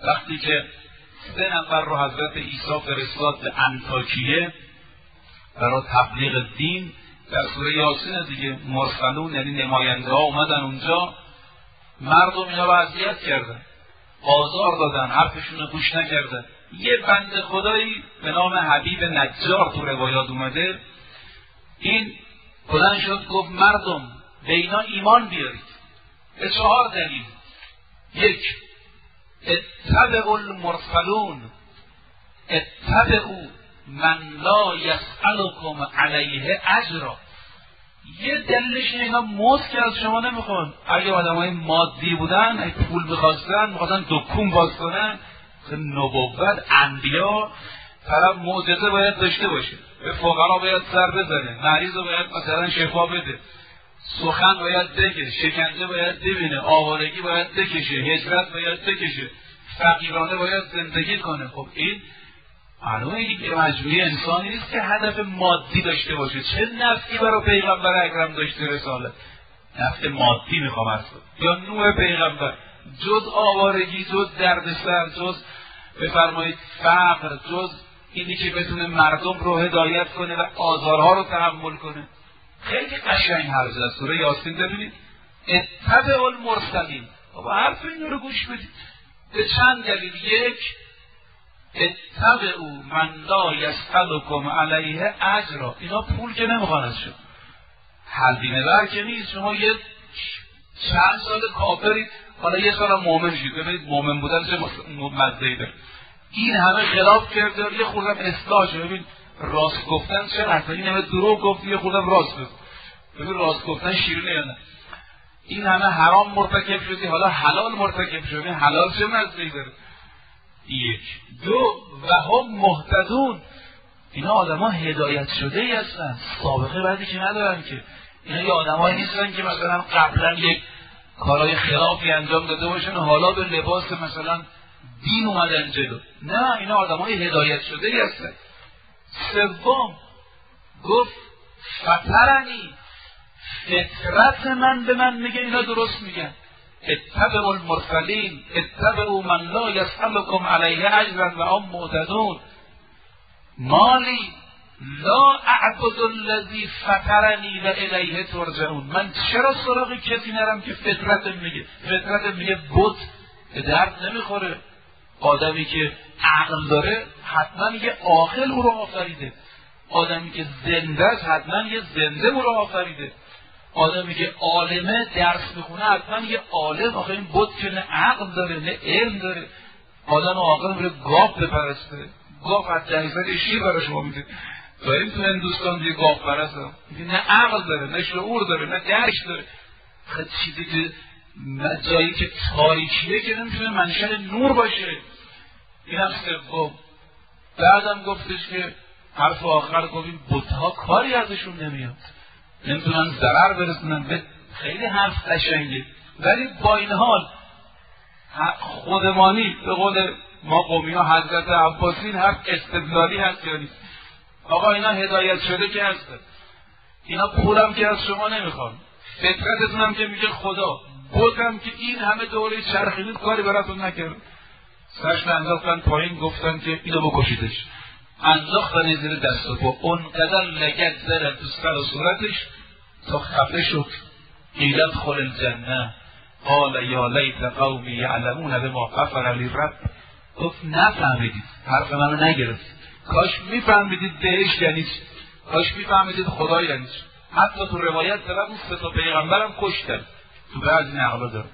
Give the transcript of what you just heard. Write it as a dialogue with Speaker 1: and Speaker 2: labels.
Speaker 1: وقتی که 3 نفر رو حضرت عیسی فرستاد به انطاکیه برای تبلیغ دین، در سوره یاسین دیگه، مرسلون یعنی نماینده ها اومدن اونجا، مردم اینا رو اذیت کردن، آزار دادن، حرفشون رو گوش نکردن. یه بنده خدایی به نام حبیب نجار تو روایات اومده، این بلند شد گفت مردم به اینا ایمان بیارید به 4 دلیل. 1 اتبعوا المرسلون، اتبعوا من لا یسألکم علیه اجرا. یه دلیلش اینا مزد که از شما نمیخوان. اگه آدمای مادی بودن، اگه پول میخواستن دکون باز کنن، نبوت انبیا طرف معجزه باید داشته باشه، به فقرا باید سر بزنه، مریض رو باید مثلا شفا بده، سخن باید بگه، شکنجه باید ببینه، آوارگی باید بکشه، هجرت باید بکشه، فقیرانه باید زندگی کنه. خب این معلومه دیگه مجموعه انسانی نیست که هدف مادی داشته باشه. چه نفعی برای پیغمبر اکرم داشته رسالت؟ نفع مادی میخوام اصلا. یا نوع پیغمبر جز آوارگی، جز دردسر، جز بفرمایید فقر، جز اینی که بتونه مردم رو هدایت کنه و آزارها رو تحمل کنه. خیلی قشنگ حرف زد. سوره یاسین ببینید، اتبعوا المرسلین. بابا حرف این رو گوش بدید به چند دلیل. 1 اتبعوا من لا یسألکم علیه اجرا. اینا پول که نمیخوان از شما، حلبینه بر که نیست. شما یه چند سال کافرید، حالا یه سال هم مؤمن شید، ببینید مؤمن بودن چه مزه‌ای داره. این همه خلاف کرده، یه خوردم اصلاح شد. ببین راست گفتن چه اصلا، این همه دروغ گفت، یه خوردم راست گفت. ببین راست گفتن شیرینه یا نه. این همه حرام مرتکب شدی، حالا حلال مرتکب شدی، حلال چه مزه‌ای داره. 1 2 و هم مهتدون. اینا آدم ها هدایت شده ای هستن، سابقه بعدی که ندارن که. اینا یه آدم هایی نیستن که مثلا قبلا یک کارهای خلافی انجام داده باشن و حالا به لباس مثلا دین اومدن جلو. نه، اینا آدم های هدایت شده ای هستن. 3 گفت فطرنی، فطرت من به من میگه اینا درست میگن. اتبعوا المرسلین، اتبعوا من لا یسألکم علیه اجرا و هم مهتدون. مالی لا اعبد الذی فطرنی و الیه ترجعون. من چرا سراغ کسی نرم که فطرت میگه؟ فطرت میگه بت به درد نمیخوره. آدمی که عقل داره حتما یه عاقل او رو آفریده. آدمی که زنده است حتما یه زنده او رو آفریده. آدمی که عالمه درس میخونه حتما یه عالم. آخه این بت که نه عقل داره نه علم داره. آدم عاقل میره گاو بپرسته، گاو از جهیزه شیر برای شما میده. داریم تو هندوستان دیگه گاو پرست نه عقل داره نه شعور داره نه درک داره. خیلی چیزی که جایی که تاریکیه که نمیتونه منشأ نور باشه. اینم 3. بعدم گفتش که حرف آخر گفتیم بت‌ها کاری ازشون نمیاد، نمیتونن ضرر برسونن. به خیلی حرف قشنگه، ولی با این حال خودمانی به قول ما قومی ها حضرت عباسی حرف استدلالی هست یا نیست. آقا اینا هدایت شده که هست، اینا پولم که از شما نمیخوان، فطرتتون هم که میگه خدا، بودم که این همه دوره چرخیدید کاری براتون نکرد. سرش انداختن پایین، گفتن که اینو بکشیدش. انداختن زیر دست و پا، اونقدر لگد زدن تو سر و صورتش تا خفه شد. قیل ادخل الجنه قال یا لیت قومی یعلمون بما غفر لی رب. گفت نفهمیدید، حرف منو نگرفتید. کاش میفهمیدید بهشت یعنی چی، کاش میفهمیدید خدا یعنی چی. حتی تو روایت دارن اون 3 پیغمبرم کشتن، تو بعضی نقلا داره.